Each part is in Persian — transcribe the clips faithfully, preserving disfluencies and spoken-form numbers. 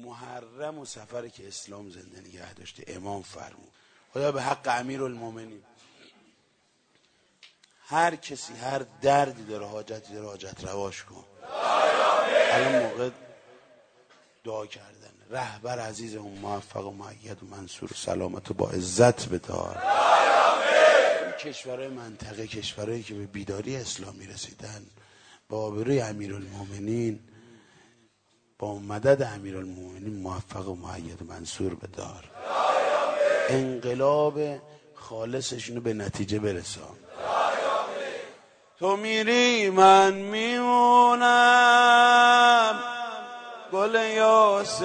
محرم و سفر که اسلام زنده نگه داشته امام فرمود. خدا به حق امیرالمومنین هر کسی هر دردی داره حاجتی داره حاجت رواش کن. الان موقع دعا کردن. رهبر عزیز اون موفق و مؤید و منصور سلامت و با عزت بدار. کشورهای منطقه کشورهایی که به بیداری اسلامی رسیدن با آبروی امیرالمومنین با مدد امیرالمومنین موفق و مؤید و منصور بدار. انقلاب خالصشونو به نتیجه برسان. تو میری من میمونم گل یاس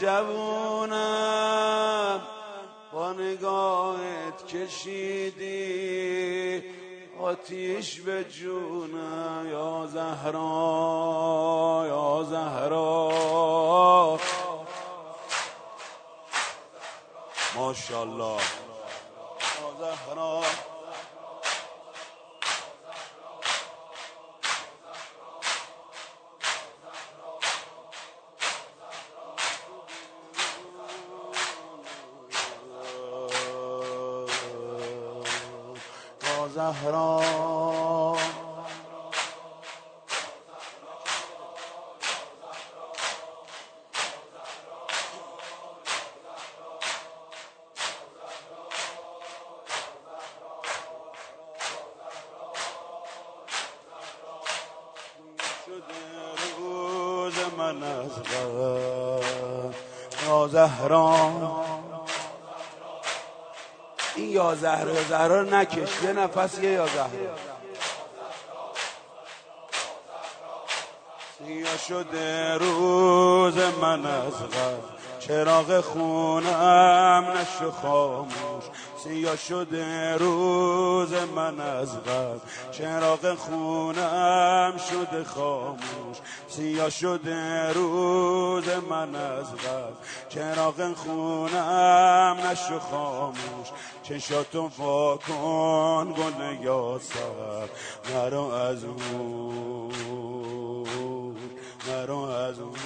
جوونم با نگاهت کشیدی آتیش به جونم یا زهرا یا زهرا ماشاءالله یا زهرا زهرا شده روز من از غم یا زهرا. این یا زهرا یا زهرا رو نکش یه نفس یه یا زهرا. سیاه شده روز من از غم چراغ خونم نشو خاموش. سیاه شده روز من از غم چراغ خونم شده خاموش. سیاه شده روز من از غم چراغ خونم نشو خاموش. چشاتو وا کن گل یاسر نرو از اون نرو از اون.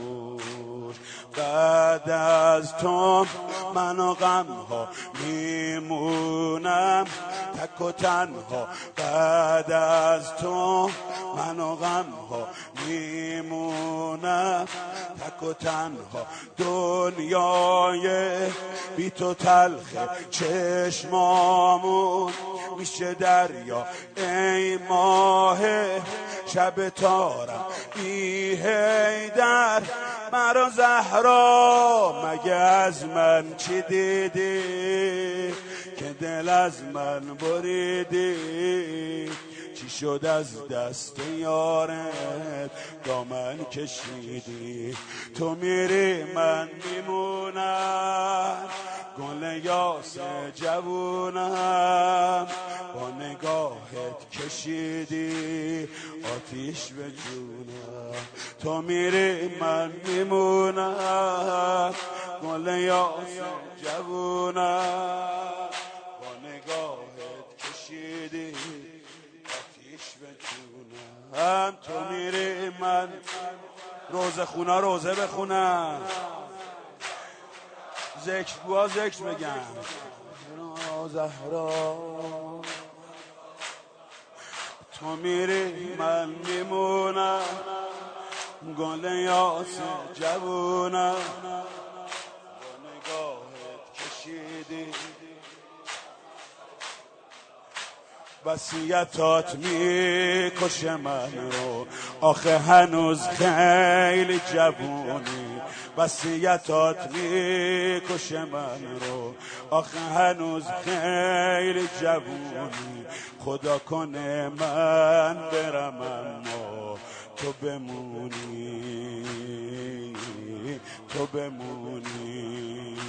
بعد از تو من و غم ها میمونم تک و تنها. بعد از تو من و غم ها میمونم تک و تنها. دنیای بی تو تلخه چشمامون میشه دریا ای ماه شب تارم بی حیدر. مرا زهرا مگه از من چی دیدی که دل از من بریدی؟ چی شد از دست یارت دامن کشیدی؟ تو میری من میمونم گل یاس جوونم با نگاهت کشیدی آتیش به جونم. تو میری من میمونم گل یاس جوونم با نگاهت کشیدی آتیش به جونم. تو میری من روزه خونا روزه بخونم ذکر گوها ذکر بگم. زهرا تو میری من میمونم گل یاس جوونم با نگاهت کشیدی وصیتات میکشه من رو آخه هنوز خیلی جوونی. وصیتات میکشه من رو آخه هنوز خیلی جوونی. خدا کنه من برم اما تو بمونی تو بمونی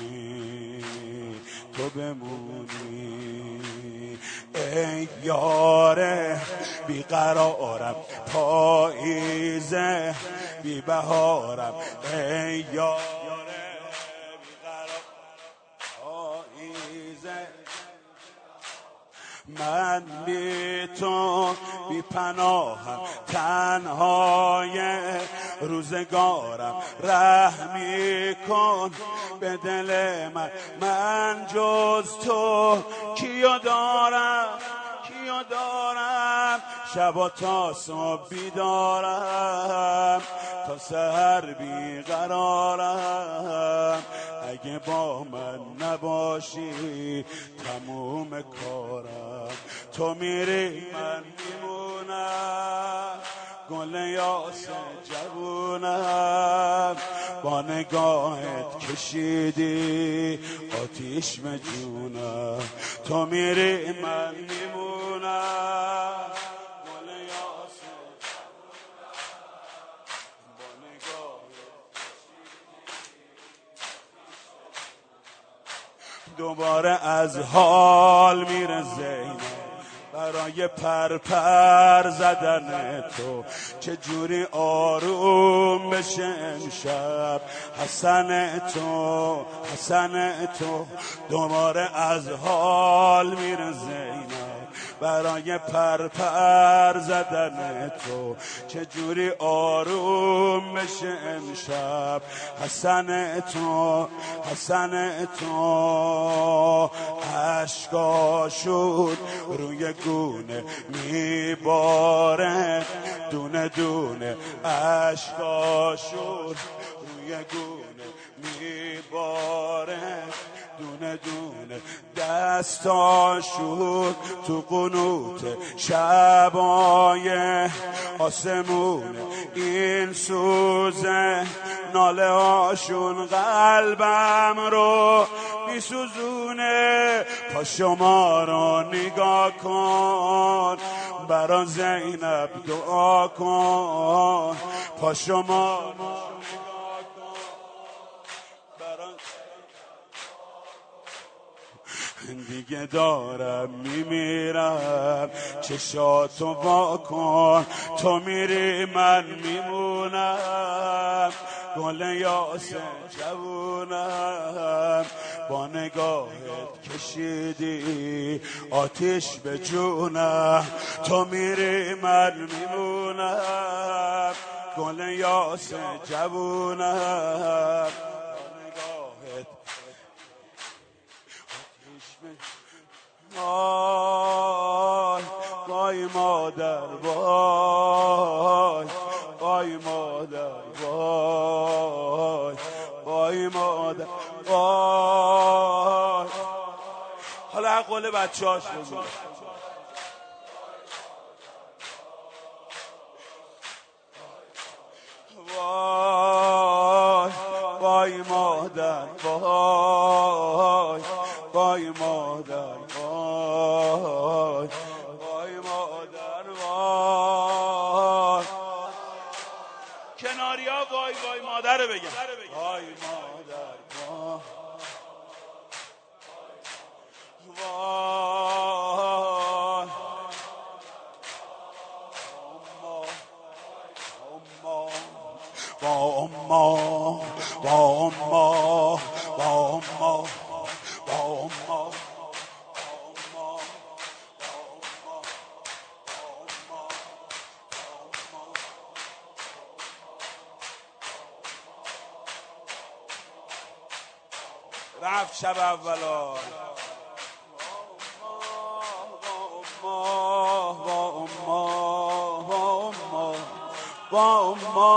تو بمونی. ای یاره بیقرارم پاییزه بی بهارم. ای یاره بیقرارم پاییزه من بی تو بی پناهم تنهای روزگارم رحمی کن به دل من. من جز تو کیو دارم کیو دارم، شبا تا صبح بیدارم، تا سحر بیقرارم. اگه با من نباشی تموم کارم، تو میری من میمونم، گل یاس جوونم. با نگاهت کشیدی آتیش به جونم، تو میری من میمونم، گل یاس جوونم. با نگاهت دوباره از حال میره زینب برای پرپر زدن تو، چه جوری آروم بشه امشب حسن تو حسن تو. دوباره از حال میره زینب برای پرپر زدن تو، چه جوری آروم بشه امشب حسن تو حسن تو. اشکا شد روی گونه میباره، دونه دونه اشکا شد روی گونه میباره، دونه دونه دستا شد تو قنوت شبای آسمون. این سوزه ناله هاشون قلبم رو میسوزونه. پا شما رو نگاه کن، برا زینب دعا کن. پا شما رو نگاه کن، برا دیگه دارم میمیرم، چشاتو وا کن، تو میری من میمونم، گل یاس جوونم. با نگاهت کشیدی آتیش به جونم، تو میری من میمونم، گل یاس جوونم. وای وای مادر وای وای مادر وای وای مادر وای. حالا حق قول بچه هاش بگو. وای وای مادر وای وای مادر وای وای مادر وای. کناریا وای وای مادر بگن. وای مادر وای وای. با اما با اما با اما با اما رفت شب اولا. با اما با اما با اما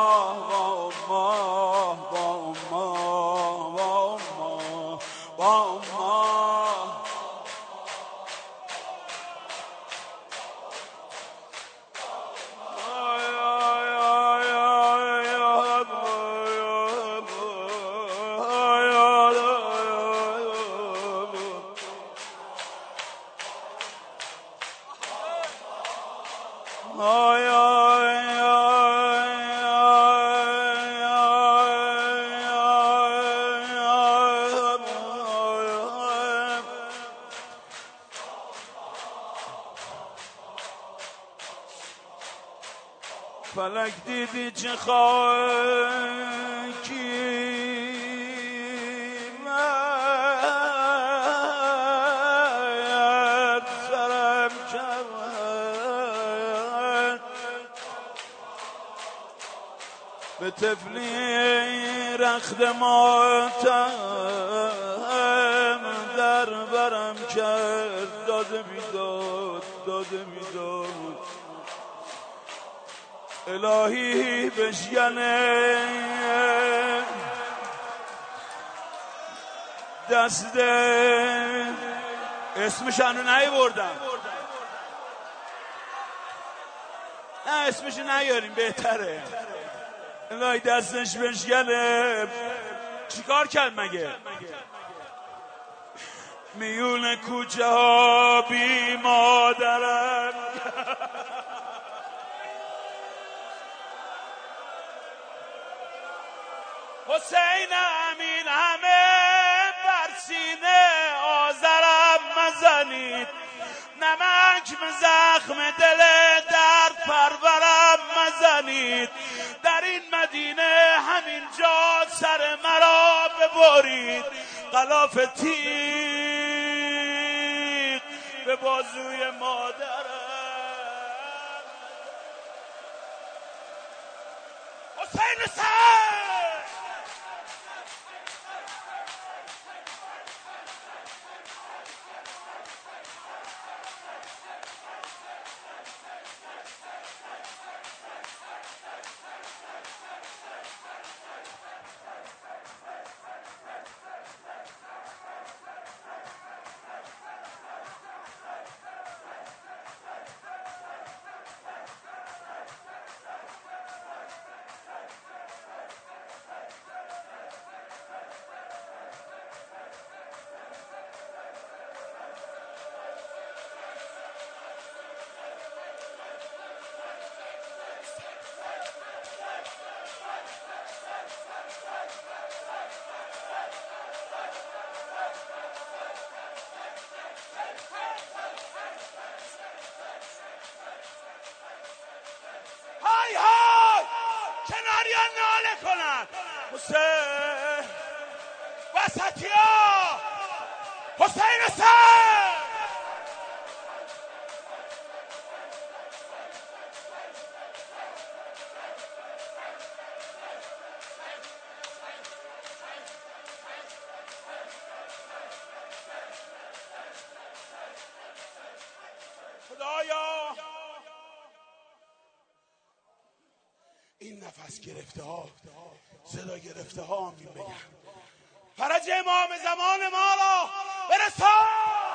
فلک دیدی چه خاکی من سرم کرد، به طفلی رخت ماتم در برم کرد داده بیداد داده بیداد الهی بشکنه دست اسمش هنو نیاوردم نه اسمش نیاریم بهتره الهی دستش بشکنه چیکار کرد مگه میون کوچه ها بی مادرم حسین امین همه بر سینه آذرم مزنید نمک به زخم دل درد پرورم مزنید در این مدینه همین جا سر مرا ببرید غلاف تیغ به بازوی مادرم حسین سر های های کناریان ناله کنن حسین وسطی ها حسین سر خدایا این نفس گرفته ها صدا گرفته ها آمین بگن فرج امام زمان ما را برسان